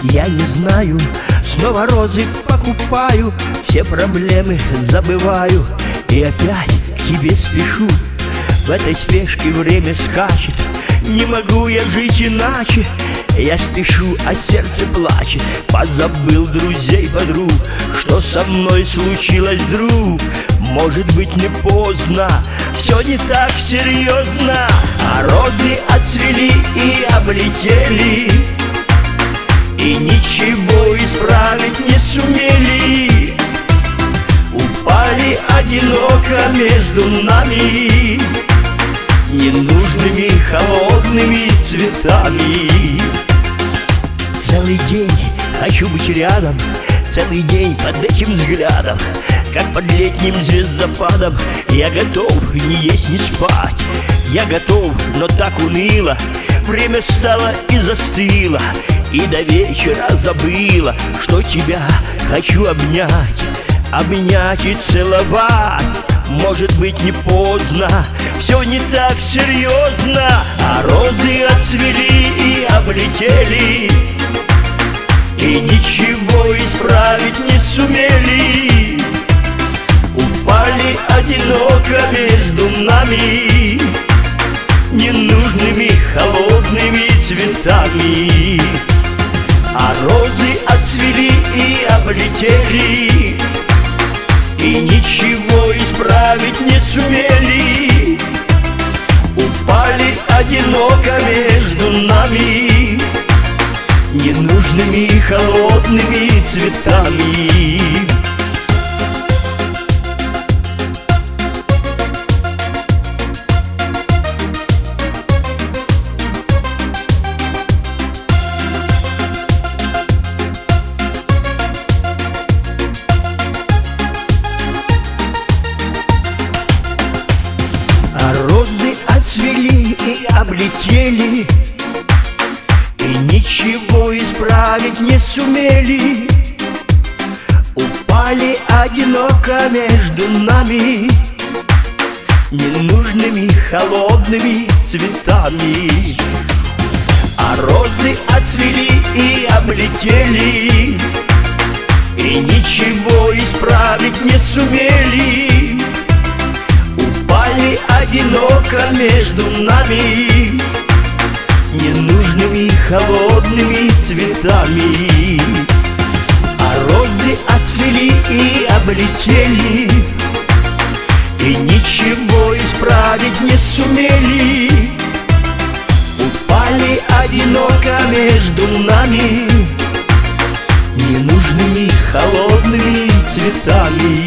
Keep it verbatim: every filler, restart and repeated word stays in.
Я не знаю, снова розы покупаю, все проблемы забываю и опять к тебе спешу. В этой спешке время скачет, не могу я жить иначе. Я спешу, а сердце плачет, позабыл друзей, подруг. Что со мной случилось, друг? Может быть, не поздно, все не так серьезно. А розы отцвели и облетели, и ничего исправить не сумели. Упали одиноко между нами ненужными холодными цветами. Целый день хочу быть рядом, целый день под этим взглядом, как под летним звездопадом. Я готов не есть, не спать, я готов, но так уныло. Время стало и застыло, и до вечера забыла, что тебя хочу обнять, обнять и целовать. Может быть, не поздно, все не так серьезно. А розы отцвели и облетели, и ничего исправить не сумели. Упали одиноко между нами ненужными холодными цветами. А розы отцвели и облетели, и ничего исправить не сумели. Упали одиноко между нами ненужными холодными цветами. Розы отцвели и облетели, и ничего исправить не сумели. Упали одиноко между нами ненужными холодными цветами. А розы отцвели и облетели, и ничего исправить не сумели. Упали одиноко между нами ненужными холодными цветами. А розы отцвели и облетели, и ничего исправить не сумели. Упали одиноко между нами ненужными холодными цветами.